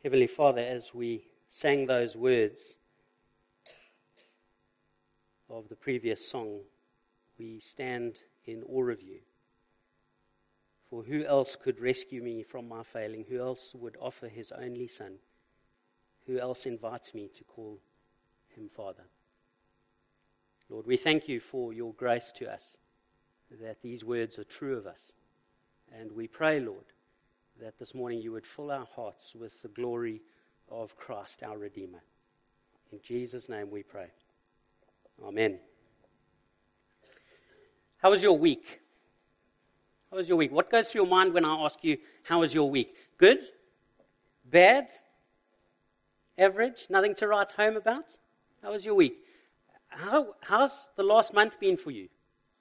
Heavenly Father, as we sang those words of the previous song, we stand in awe of you. For who else could rescue me from my failing? Who else would offer his only Son? Who else invites me to call him Father? Lord, we thank you for your grace to us, that these words are true of us. And we pray, Lord, that this morning you would fill our hearts with the glory of Christ, our Redeemer. In Jesus' name we pray. Amen. How was your week? How was your week? What goes through your mind when I ask you, how was your week? Good? Bad? Average? Nothing to write home about? How was your week? How's the last month been for you?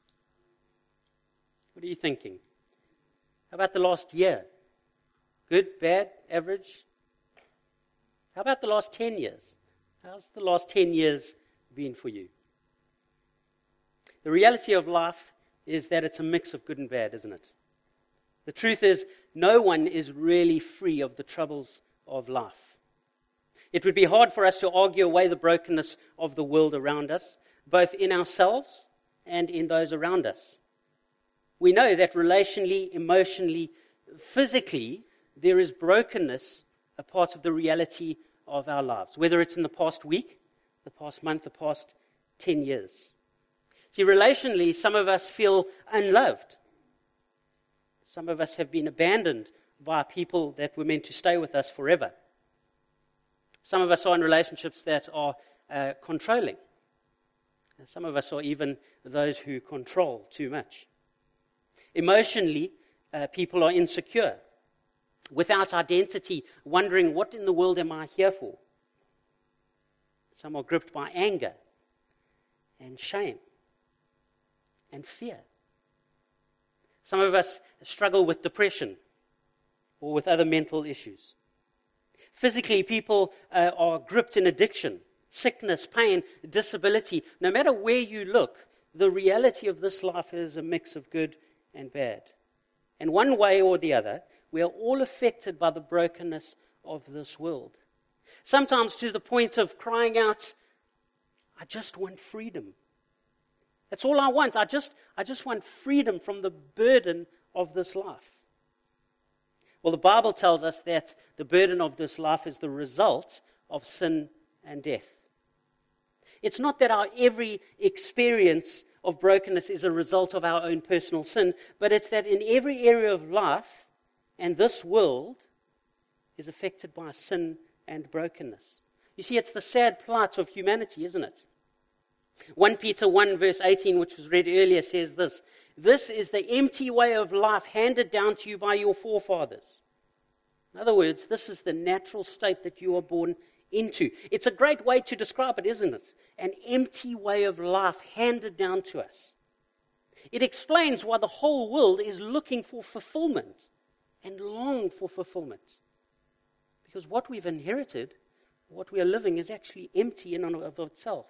What are you thinking? How about the last year? Good, bad, average? How about the last 10 years? How's the last 10 years been for you? The reality of life is that it's a mix of good and bad, isn't it? The truth is, no one is really free of the troubles of life. It would be hard for us to argue away the brokenness of the world around us, both in ourselves and in those around us. We know that relationally, emotionally, physically, there is brokenness a part of the reality of our lives, whether it's in the past week, the past month, the past 10 years. See, relationally, some of us feel unloved. Some of us have been abandoned by people that were meant to stay with us forever. Some of us are in relationships that are controlling. And some of us are even those who control too much. Emotionally, people are insecure, without identity, wondering, what in the world am I here for? Some are gripped by anger and shame and fear. Some of us struggle with depression or with other mental issues. Physically, people are gripped in addiction, sickness, pain, disability. No matter where you look, the reality of this life is a mix of good and bad. And one way or the other, we are all affected by the brokenness of this world. Sometimes to the point of crying out, I just want freedom. That's all I want. I just want freedom from the burden of this life. Well, the Bible tells us that the burden of this life is the result of sin and death. It's not that our every experience of brokenness is a result of our own personal sin, but it's that in every area of life, and this world is affected by sin and brokenness. You see, it's the sad plight of humanity, isn't it? 1 Peter 1 verse 18, which was read earlier, says this: this is the empty way of life handed down to you by your forefathers. In other words, this is the natural state that you are born into. It's a great way to describe it, isn't it? An empty way of life handed down to us. It explains why the whole world is looking for fulfillment and long for fulfillment. Because what we've inherited, what we are living, is actually empty in and of itself.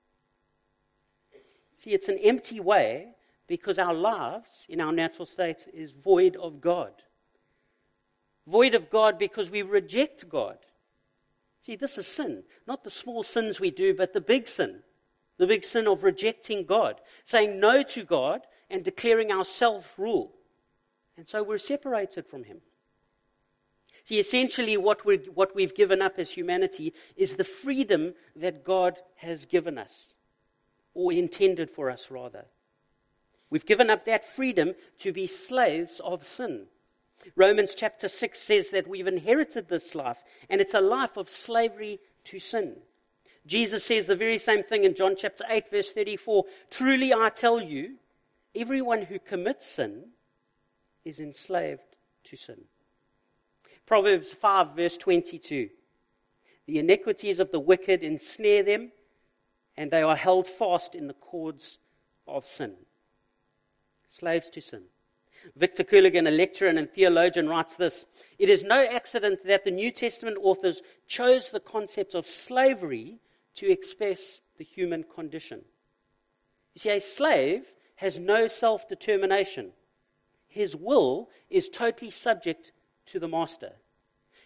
See, it's an empty way because our lives, in our natural state, is void of God. Void of God because we reject God. See, this is sin. Not the small sins we do, but the big sin. The big sin of rejecting God. Saying no to God and declaring our self-rule. And so we're separated from Him. See, essentially what we've given up as humanity is the freedom that God has given us. Or intended for us, rather. We've given up that freedom to be slaves of sin. Romans chapter 6 says that we've inherited this life, and it's a life of slavery to sin. Jesus says the very same thing in John chapter 8, verse 34. Truly I tell you, everyone who commits sin is enslaved to sin. Proverbs 5, verse 22. The iniquities of the wicked ensnare them, and they are held fast in the cords of sin. Slaves to sin. Victor Cooligan, a lecturer and theologian, writes this: it is no accident that the New Testament authors chose the concept of slavery to express the human condition. You see, a slave has no self-determination. His will is totally subject to the master.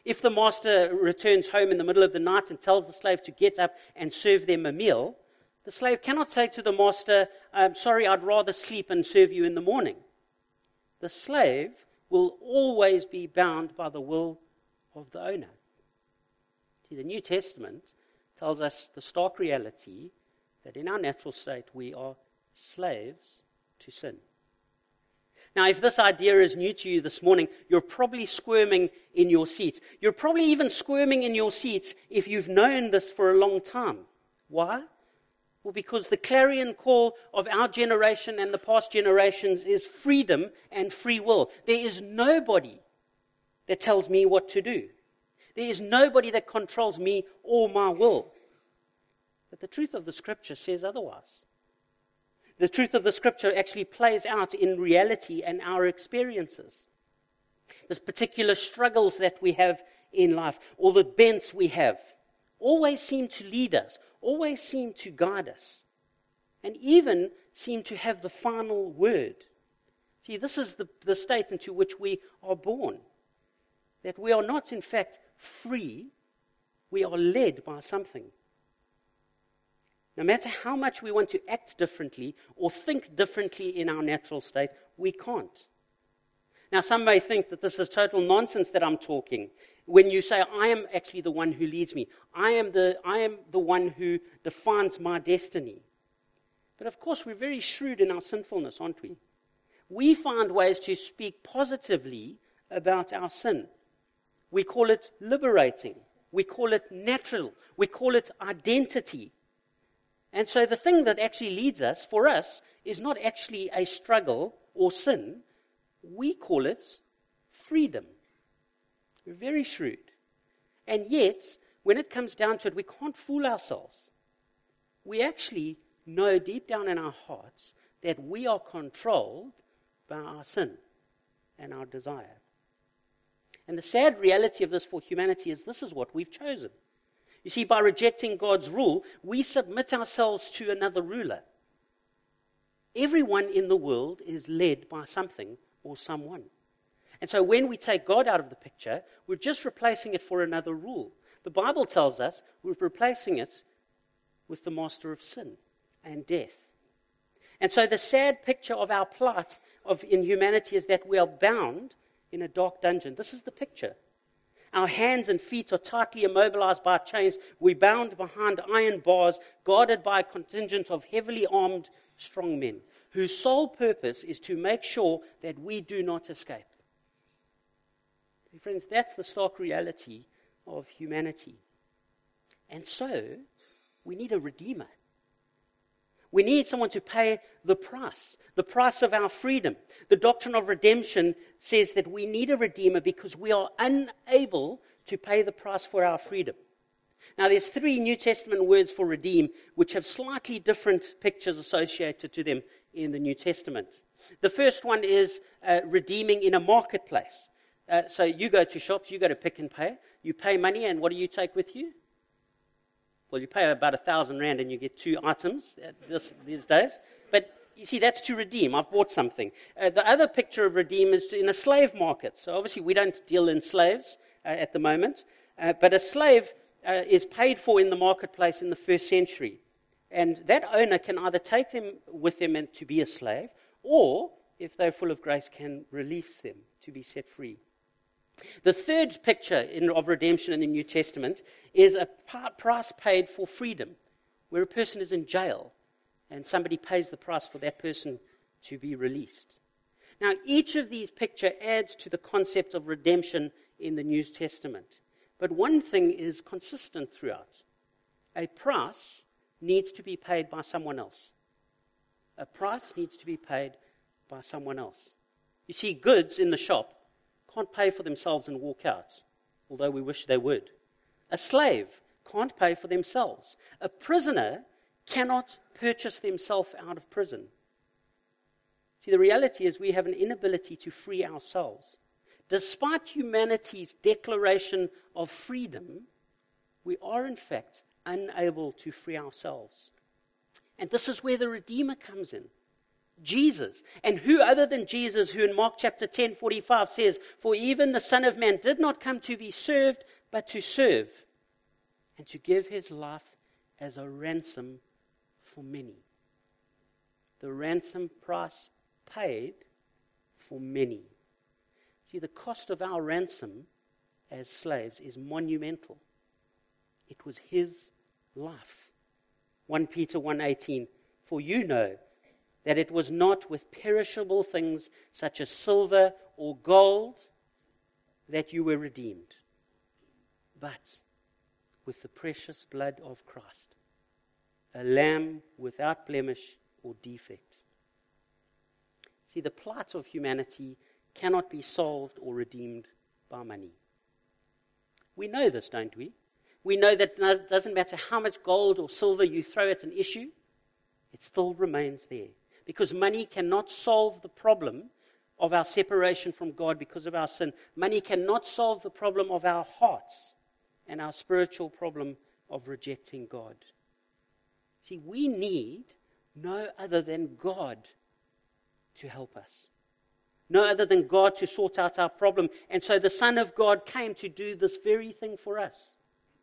If the master returns home in the middle of the night and tells the slave to get up and serve them a meal, the slave cannot say to the master, sorry, I'd rather sleep and serve you in the morning. The slave will always be bound by the will of the owner. See, the New Testament tells us the stark reality that in our natural state we are slaves to sin. Now, if this idea is new to you this morning, you're probably squirming in your seats. You're probably even squirming in your seats if you've known this for a long time. Why? Well, because the clarion call of our generation and the past generations is freedom and free will. There is nobody that tells me what to do. There is nobody that controls me or my will. But the truth of the Scripture says otherwise. The truth of the Scripture actually plays out in reality and our experiences. These particular struggles that we have in life, or the bents we have, always seem to lead us, always seem to guide us, and even seem to have the final word. See, this is the state into which we are born, that we are not, in fact, free, we are led by something. No matter how much we want to act differently or think differently in our natural state, we can't. Now, some may think that this is total nonsense that I'm talking. When you say, I am actually the one who leads me. I am the one who defines my destiny. But of course, we're very shrewd in our sinfulness, aren't we? We find ways to speak positively about our sin. We call it liberating. We call it natural. We call it identity. And so the thing that actually leads us, for us, is not actually a struggle or sin. We call it freedom. We're very shrewd. And yet, when it comes down to it, we can't fool ourselves. We actually know deep down in our hearts that we are controlled by our sin and our desire. And the sad reality of this for humanity is this is what we've chosen. You see, by rejecting God's rule, we submit ourselves to another ruler. Everyone in the world is led by something or someone. And so when we take God out of the picture, we're just replacing it for another rule. The Bible tells us we're replacing it with the master of sin and death. And so the sad picture of our plight in humanity is that we are bound in a dark dungeon. This is the picture. Our hands and feet are tightly immobilized by chains. We're bound behind iron bars, guarded by a contingent of heavily armed strong men, whose sole purpose is to make sure that we do not escape. See, friends, that's the stark reality of humanity. And so, we need a redeemer. We need someone to pay the price of our freedom. The doctrine of redemption says that we need a redeemer because we are unable to pay the price for our freedom. Now, there's 3 New Testament words for redeem, which have slightly different pictures associated to them in the New Testament. The first one is redeeming in a marketplace. So you go to shops, you go to Pick n Pay, you pay money, and what do you take with you? Well, you pay about 1,000 rand and you get 2 items these days. But you see, that's to redeem. I've bought something. The other picture of redeem is in a slave market. So obviously we don't deal in slaves at the moment. But a slave is paid for in the marketplace in the first century. And that owner can either take them with them and to be a slave, or, if they're full of grace, can release them to be set free. The third picture of redemption in the New Testament is a price paid for freedom, where a person is in jail and somebody pays the price for that person to be released. Now, each of these pictures adds to the concept of redemption in the New Testament. But one thing is consistent throughout. A price needs to be paid by someone else. A price needs to be paid by someone else. You see, goods in the shop can't pay for themselves and walk out, although we wish they would. A slave can't pay for themselves. A prisoner cannot purchase themselves out of prison. See, the reality is we have an inability to free ourselves. Despite humanity's declaration of freedom, we are in fact unable to free ourselves. And this is where the Redeemer comes in. Jesus. And who other than Jesus, who in Mark chapter 10:45 says, "For even the Son of Man did not come to be served, but to serve, and to give his life as a ransom for many." The ransom price paid for many. See, the cost of our ransom as slaves is monumental. It was his life. 1 Peter 1:18, "For you know that it was not with perishable things such as silver or gold that you were redeemed, but with the precious blood of Christ, a lamb without blemish or defect." See, the plight of humanity cannot be solved or redeemed by money. We know this, don't we? We know that it doesn't matter how much gold or silver you throw at an issue, it still remains there. Because money cannot solve the problem of our separation from God because of our sin. Money cannot solve the problem of our hearts and our spiritual problem of rejecting God. See, we need no other than God to help us. No other than God to sort out our problem. And so the Son of God came to do this very thing for us.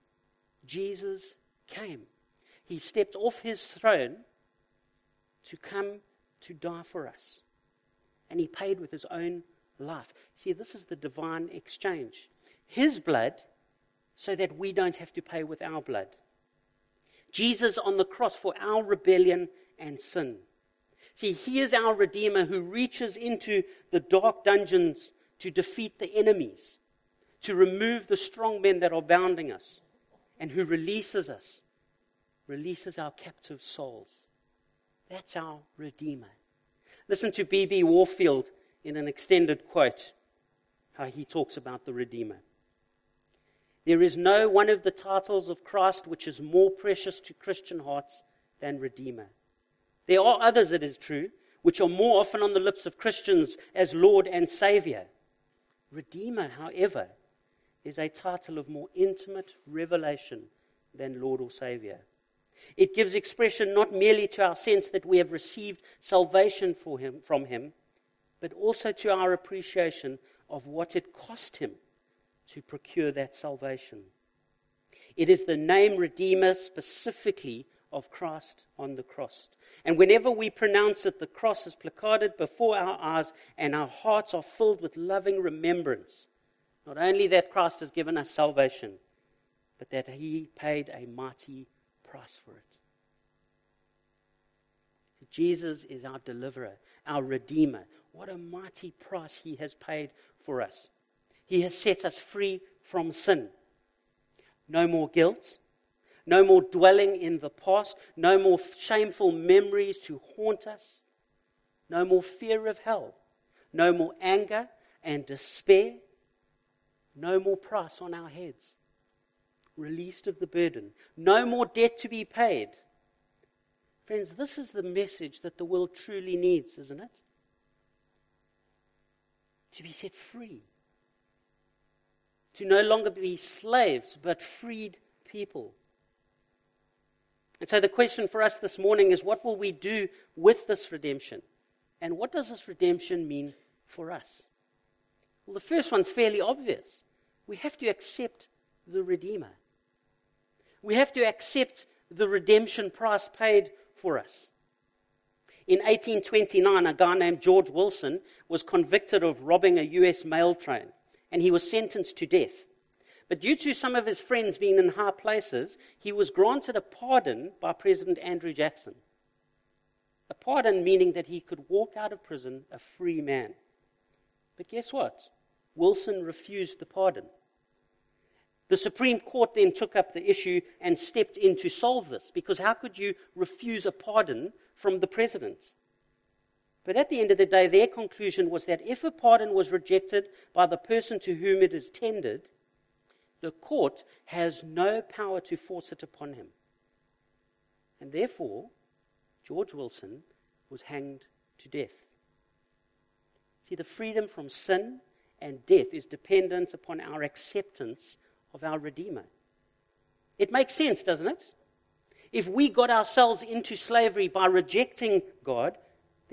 Jesus came. He stepped off his throne to come to die for us. And he paid with his own life. See, this is the divine exchange. His blood, so that we don't have to pay with our blood. Jesus on the cross for our rebellion and sin. See, he is our Redeemer who reaches into the dark dungeons to defeat the enemies, to remove the strong men that are bounding us, and who releases us, releases our captive souls. That's our Redeemer. Listen to B.B. Warfield in an extended quote, how he talks about the Redeemer. "There is no one of the titles of Christ which is more precious to Christian hearts than Redeemer. There are others, it is true, which are more often on the lips of Christians as Lord and Savior. Redeemer, however, is a title of more intimate revelation than Lord or Savior. It gives expression not merely to our sense that we have received salvation from him, but also to our appreciation of what it cost him to procure that salvation. It is the name Redeemer specifically of Christ on the cross. And whenever we pronounce it, the cross is placarded before our eyes and our hearts are filled with loving remembrance. Not only that Christ has given us salvation, but that he paid a mighty price for it. Jesus is our deliverer, our Redeemer. What a mighty price he has paid for us. He has set us free from sin. No more guilt. No more dwelling in the past. No more shameful memories to haunt us. No more fear of hell. No more anger and despair. No more price on our heads. Released of the burden. No more debt to be paid. Friends, this is the message that the world truly needs, isn't it? To be set free. To no longer be slaves, but freed people. And so the question for us this morning is, what will we do with this redemption? And what does this redemption mean for us? Well, the first one's fairly obvious. We have to accept the Redeemer. We have to accept the redemption price paid for us. In 1829, a guy named George Wilson was convicted of robbing a U.S. mail train, and he was sentenced to death. But due to some of his friends being in high places, he was granted a pardon by President Andrew Jackson. A pardon meaning that he could walk out of prison a free man. But guess what? Wilson refused the pardon. The Supreme Court then took up the issue and stepped in to solve this, because how could you refuse a pardon from the president? But at the end of the day, their conclusion was that if a pardon was rejected by the person to whom it is tendered, the court has no power to force it upon him. And therefore, George Wilson was hanged to death. See, the freedom from sin and death is dependent upon our acceptance of our Redeemer. It makes sense, doesn't it? If we got ourselves into slavery by rejecting God,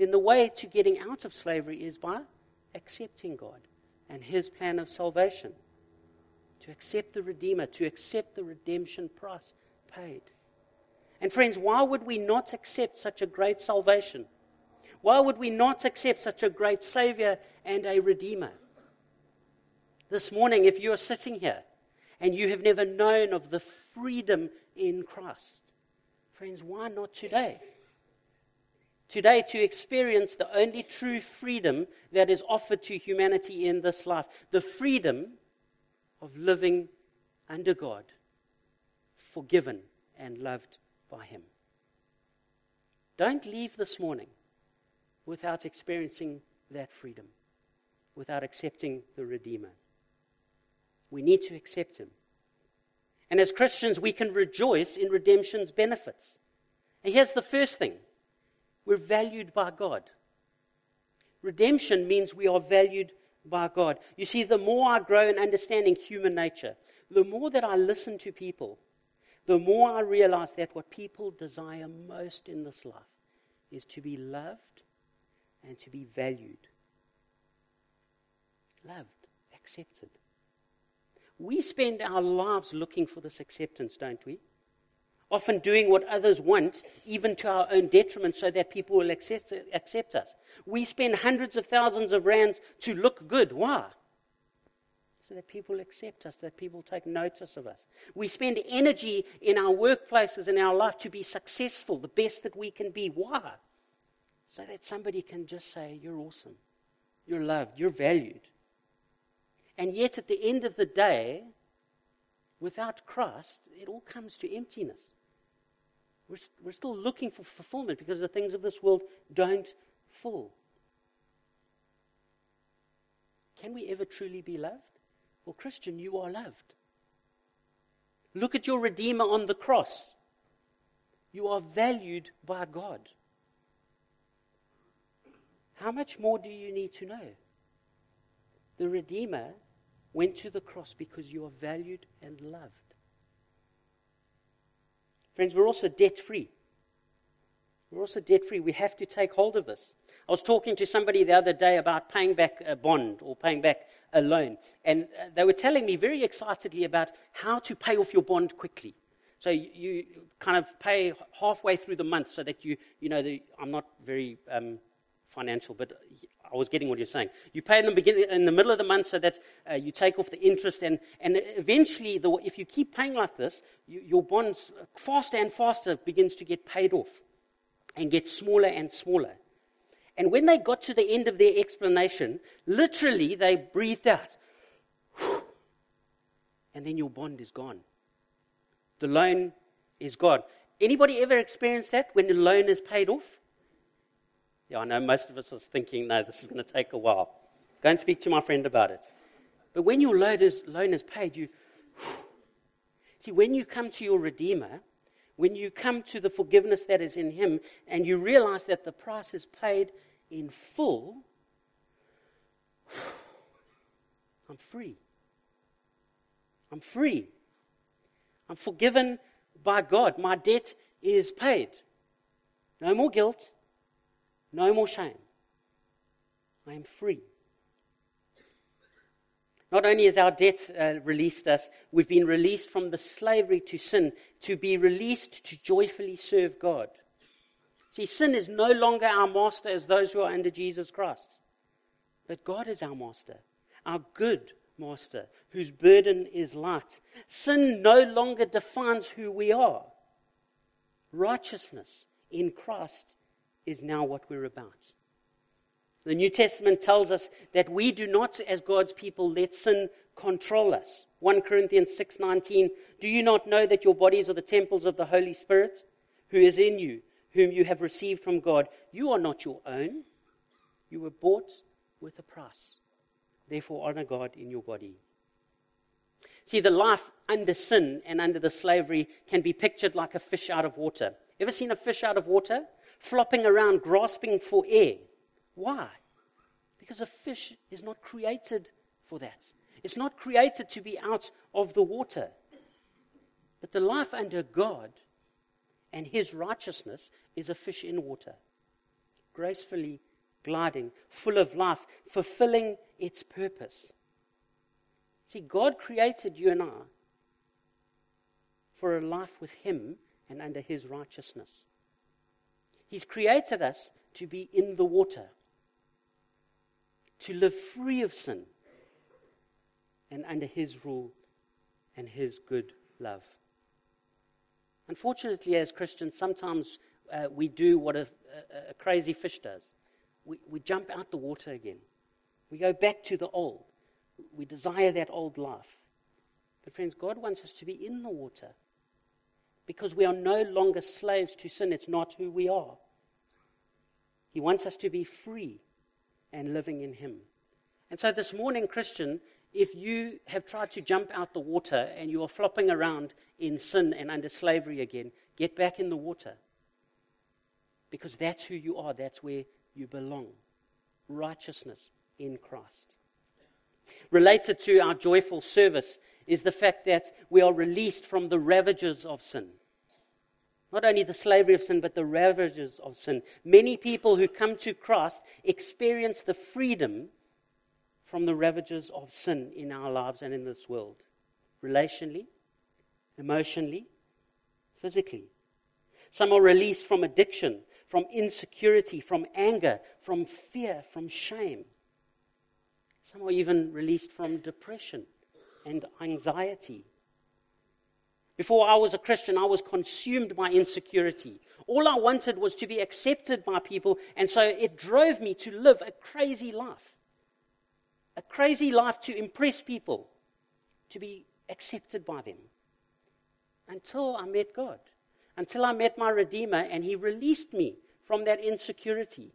then the way to getting out of slavery is by accepting God and His plan of salvation. To accept the Redeemer, to accept the redemption price paid. And friends, why would we not accept such a great salvation? Why would we not accept such a great Savior and a Redeemer? This morning, if you are sitting here and you have never known of the freedom in Christ, friends, why not today? Today, to experience the only true freedom that is offered to humanity in this life, the freedom of living under God, forgiven and loved by Him. Don't leave this morning without experiencing that freedom, without accepting the Redeemer. We need to accept Him. And as Christians, we can rejoice in redemption's benefits. And here's the first thing. We're valued by God. Redemption means we are valued by God. You see, the more I grow in understanding human nature, the more that I listen to people, the more I realize that what people desire most in this life is to be loved and to be valued. Loved, accepted. We spend our lives looking for this acceptance, don't we? Often doing what others want, even to our own detriment, so that people will accept us. We spend hundreds of thousands of rands to look good. Why? So that people accept us, that people take notice of us. We spend energy in our workplaces, in our life, to be successful, the best that we can be. Why? So that somebody can just say, you're awesome, you're loved, you're valued. And yet at the end of the day, without Christ, it all comes to emptiness. We're still looking for fulfillment because the things of this world don't fill. Can we ever truly be loved? Well, Christian, you are loved. Look at your Redeemer on the cross. You are valued by God. How much more do you need to know? The Redeemer went to the cross because you are valued and loved. Friends, we're also debt-free. We're also debt-free. We have to take hold of this. I was talking to somebody the other day about paying back a bond or paying back a loan. And they were telling me very excitedly about how to pay off your bond quickly. So you kind of pay halfway through the month so that I'm not very financial, but I was getting what you're saying. You pay in the middle of the month so that you take off the interest, and eventually, if you keep paying like this, your bonds faster and faster begins to get paid off and get smaller and smaller. And when they got to the end of their explanation, literally they breathed out, and then your bond is gone. The loan is gone. Anybody ever experienced that when the loan is paid off? Yeah, I know most of us are thinking, no, this is going to take a while. Go and speak to my friend about it. But when your loan is paid, see, when you come to your Redeemer, when you come to the forgiveness that is in Him, and you realize that the price is paid in full, I'm free. I'm free. I'm forgiven by God. My debt is paid. No more guilt. No more shame. I am free. Not only has our debt released us, we've been released from the slavery to sin to be released to joyfully serve God. See, sin is no longer our master as those who are under Jesus Christ. But God is our master, our good master, whose burden is light. Sin no longer defines who we are. Righteousness in Christ is now what we're about. The New Testament tells us that we do not, as God's people, let sin control us. 1 Corinthians 6:19, do you not know that your bodies are the temples of the Holy Spirit, who is in you, whom you have received from God? You are not your own. You were bought with a price. Therefore, honor God in your body. See, the life under sin and under the slavery can be pictured like a fish out of water. Ever seen a fish out of water? Flopping around, grasping for air. Why? Because a fish is not created for that. It's not created to be out of the water. But the life under God and His righteousness is a fish in water, gracefully gliding, full of life, fulfilling its purpose. See, God created you and I for a life with Him and under His righteousness. He's created us to be in the water, to live free of sin and under His rule and His good love. Unfortunately, as Christians, sometimes we do what a crazy fish does. We jump out the water again. We go back to the old. We desire that old life. But friends, God wants us to be in the water because we are no longer slaves to sin. It's not who we are. He wants us to be free and living in Him. And so this morning, Christian, if you have tried to jump out the water and you are flopping around in sin and under slavery again, get back in the water. Because that's who you are. That's where you belong. Righteousness in Christ. Related to our joyful service is the fact that we are released from the ravages of sin. Not only the slavery of sin, but the ravages of sin. Many people who come to Christ experience the freedom from the ravages of sin in our lives and in this world. Relationally, emotionally, physically. Some are released from addiction, from insecurity, from anger, from fear, from shame. Some are even released from depression and anxiety. Before I was a Christian, I was consumed by insecurity. All I wanted was to be accepted by people, and so it drove me to live a crazy life. A crazy life to impress people, to be accepted by them. Until I met God. Until I met my Redeemer, and He released me from that insecurity.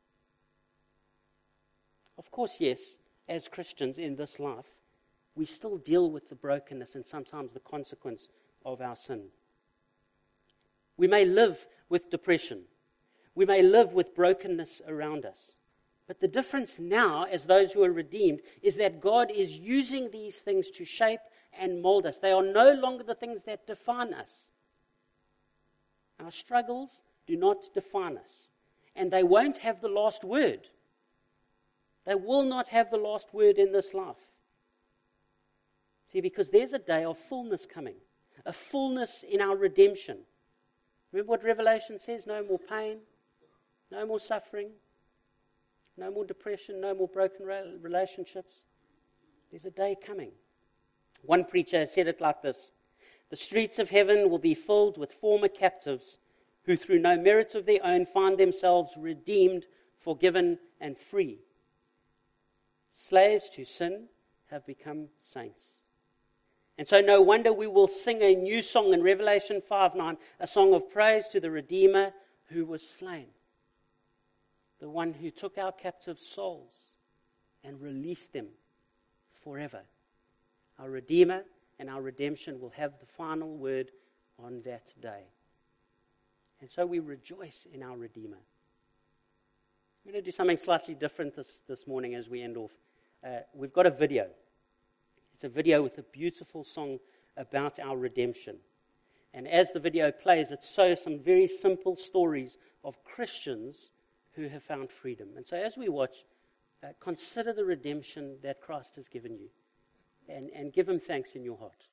Of course, yes, as Christians in this life, we still deal with the brokenness and sometimes the consequence of our sin. We may live with depression. We may live with brokenness around us. But the difference now, as those who are redeemed, is that God is using these things to shape and mold us. They are no longer the things that define us. Our struggles do not define us. And they won't have the last word. They will not have the last word in this life. See, because there's a day of fullness coming. A fullness in our redemption. Remember what Revelation says? No more pain. No more suffering. No more depression. No more broken relationships. There's a day coming. One preacher said it like this. The streets of heaven will be filled with former captives who through no merit of their own find themselves redeemed, forgiven, and free. Slaves to sin have become saints. And so no wonder we will sing a new song in Revelation 5:9, a song of praise to the Redeemer who was slain. The one who took our captive souls and released them forever. Our Redeemer and our redemption will have the final word on that day. And so we rejoice in our Redeemer. I'm going to do something slightly different this morning as we end off. We've got a video. It's a video with a beautiful song about our redemption. And as the video plays, it shows some very simple stories of Christians who have found freedom. And so as we watch, consider the redemption that Christ has given you. And give Him thanks in your heart.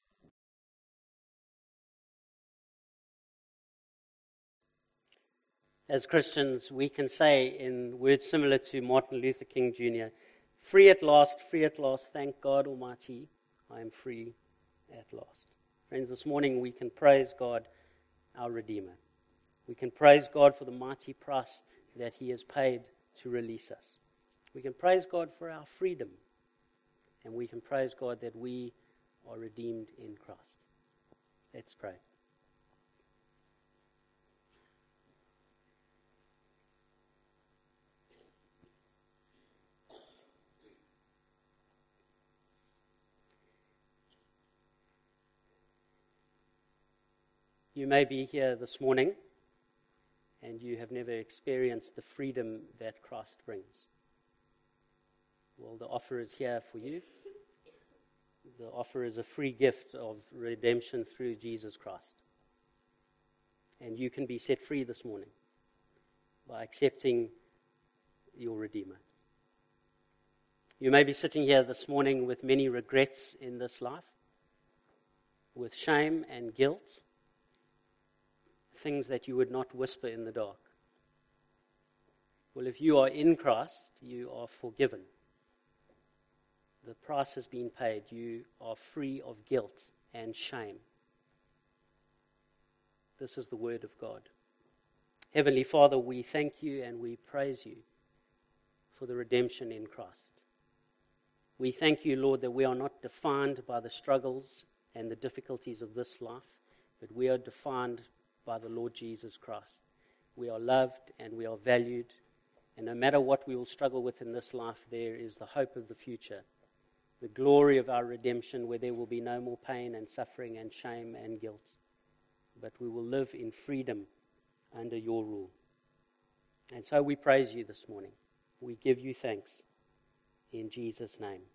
As Christians, we can say in words similar to Martin Luther King Jr., free at last, thank God Almighty, I am free at last. Friends, this morning we can praise God, our Redeemer. We can praise God for the mighty price that He has paid to release us. We can praise God for our freedom. And we can praise God that we are redeemed in Christ. Let's pray. You may be here this morning and you have never experienced the freedom that Christ brings. Well, the offer is here for you. The offer is a free gift of redemption through Jesus Christ. And you can be set free this morning by accepting your Redeemer. You may be sitting here this morning with many regrets in this life, with shame and guilt, things that you would not whisper in the dark. Well, if you are in Christ, you are forgiven. The price has been paid. You are free of guilt and shame. This is the word of God. Heavenly Father, we thank you and we praise you for the redemption in Christ. We thank you, Lord, that we are not defined by the struggles and the difficulties of this life, but we are defined by the Lord Jesus Christ. We are loved and we are valued, and no matter what we will struggle with in this life, there is the hope of the future, the glory of our redemption, where there will be no more pain and suffering and shame and guilt, but we will live in freedom under your rule. And so we praise you this morning. We give you thanks in Jesus' name.